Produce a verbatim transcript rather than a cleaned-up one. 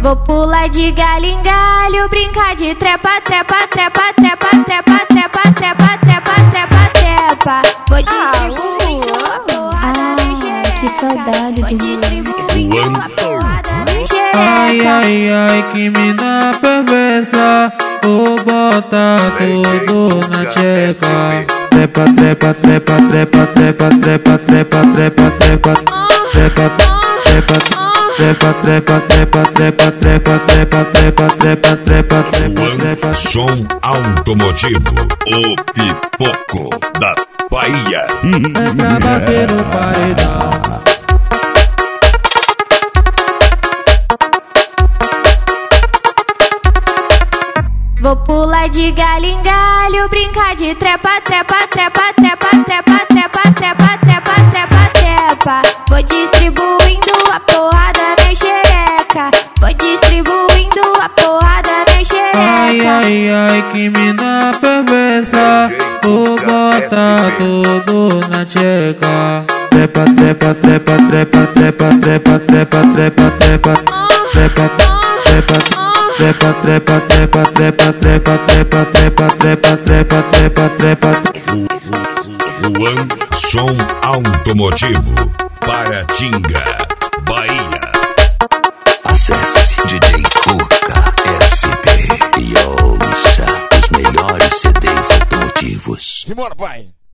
Vou pular de galho em galho, brincar de trepa, trepa, trepa, trepa, trepa, trepa, trepa, trepa, trepa, trepa. Vou distribuindo a porrada na xereca. Que saudade Vou distribuindo a porrada na xereca. Ai, ai, ai, que mina perversa. Vou botar tudo na tcheca. Trepa, trepa, trepa, trepa, trepa, trepa, trepa, trepa, trepa, trepa, trepa. Trepa, trepa, trepa, trepa, trepa, trepa, trepa, trepa, trepa, trepa, trepa. Som automotivo, o pipoco da Bahia. É pra bater no paredão. Vou pular de galho em galho, brincar de trepa, trepa, trepa, trepa, trepa, trepa, trepa, trepa, trepa, trepa. Vou distribuindo a porrada na xereca. Vou distribuindo a porrada na xereca. Ai, ai, ai, que mina perversa. Vou botar tudo na tcheca. Trepa, trepa, trepa, trepa, trepa, trepa, trepa, trepa, trepa, trepa, trepa. Trepa, trepa, trepa, trepa, trepa, trepa, trepa, trepa, trepa, trepa, trepa. Juan Som Automotivo, Paratinga, Bahia. Acesse D J Cuca S P e ouça os melhores C Ds automotivos. Simbora, pai!